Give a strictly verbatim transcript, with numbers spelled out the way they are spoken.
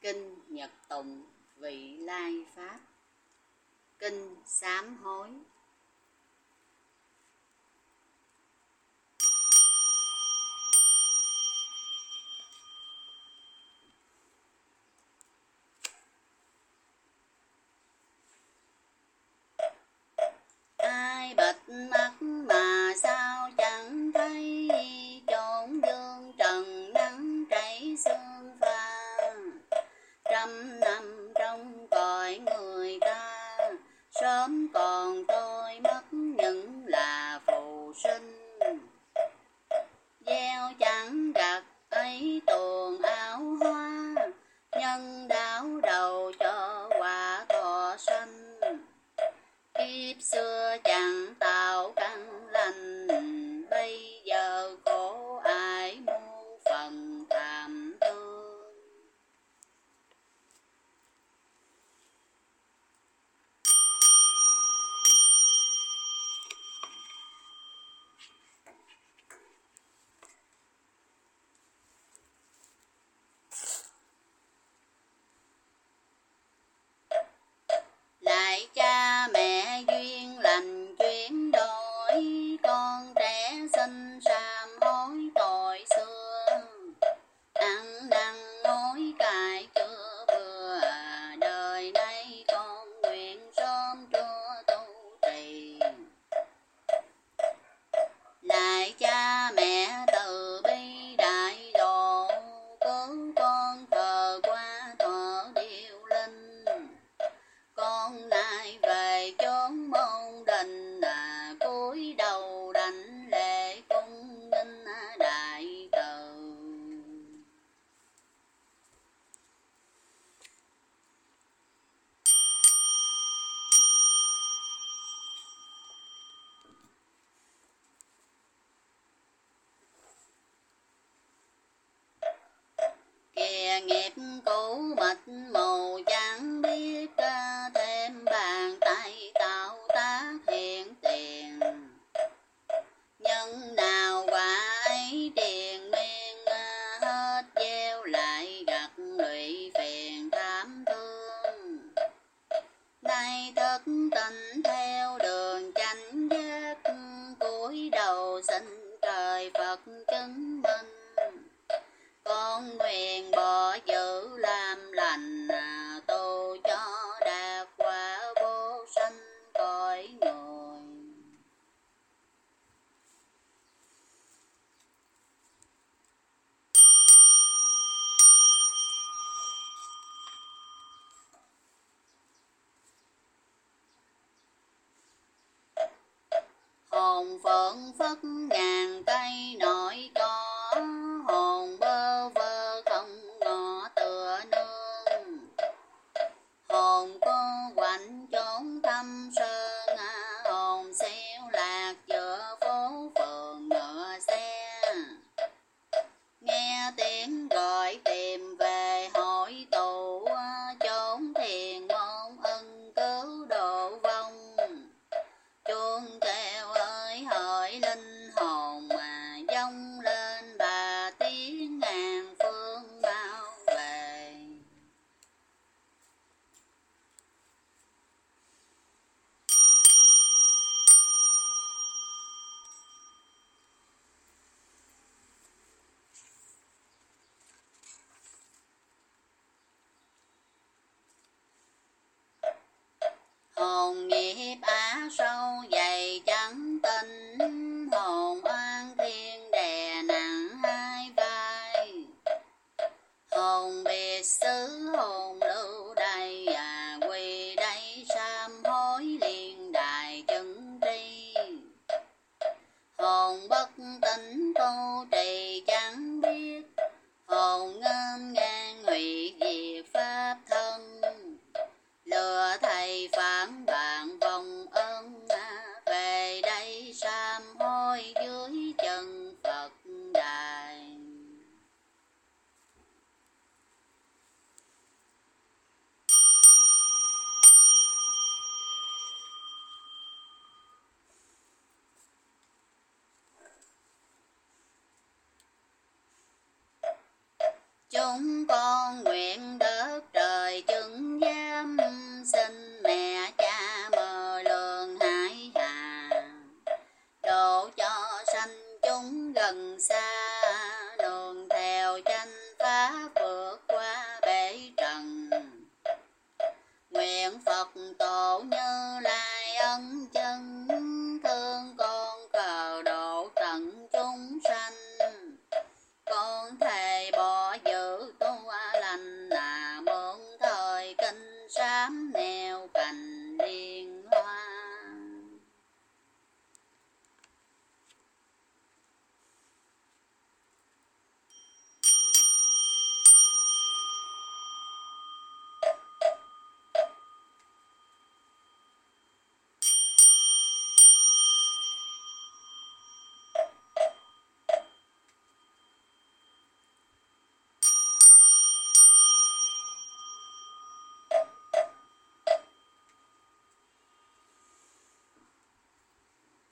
Kinh Nhật Tụng Vị Lai Pháp. Kinh Sám Hối. Ai bịt mắt mà sao chẳng thấy, chốn dương trần nắng chảy sương pha. Trăm năm trong cõi người ta, sớm còn tôi mất những là phù sinh. Gieo chẳng gặt ấy tuồng áo hoa, nhân đảo đầu cho quả thọ sanh. Kiếp xưa chẳng tạo căn lành, bây giờ khổ ai muôn phần thảm thương. Lại cha mẹ duyên lành chuyển đổi, con trẻ xin sám hối tội xưa. Ăn năn hối cải chưa vừa, đời nay con nguyện sớm chúa tu trì. Lại cha mẹ từ bi đại độ, cứu con thờ qua thọ điêu linh. Con nay về chốn môn đình, à cúi đầu đảnh lễ cung nghinh đại từ. Kìa nghiệp cũ mịt mù chẳng biết, thêm bàn tay tạo tác hiện tiền. Nhân nào quả ấy triền miên, hết gieo lại gặt lụy phiền thảm thương. Nay thức tỉnh theo đường chánh giác, cúi đầu xin trời Phật chứng minh. Con nguyện bỏ giữ làm lành, à, tu cho đạt quả vô sanh cõi người. Hồn phượng phất ngàn cây nổi có, hồn bơ vơ không ngõ tựa nương. Hồn cô quạnh trốn thâm sơn, hồn xéo lạc giữa phố phường ngựa xe. Nghe tiếng gọi tìm về hỏi tụ, chốn thiền môn ân cứu độ vong. Chuông kêu ơi hỡi linh hồn, mà dâng lên bà tiếng ngàn phương bao về. Hồn nghiệp á sâu dày chẳng tinh, hồn oan thiên đè nặng hai vai. Hồn biệt xứ hồn lưu đây, à quy đây sám hối liên đài chứng tri. Hồn bất tỉnh tu trì chẳng biết, hồn ngên ngang hủy diệt pháp thân. Lừa thầy phản bạn vòng ơn, về đây sám hối dưới chân Phật đài. Chúng con nguyện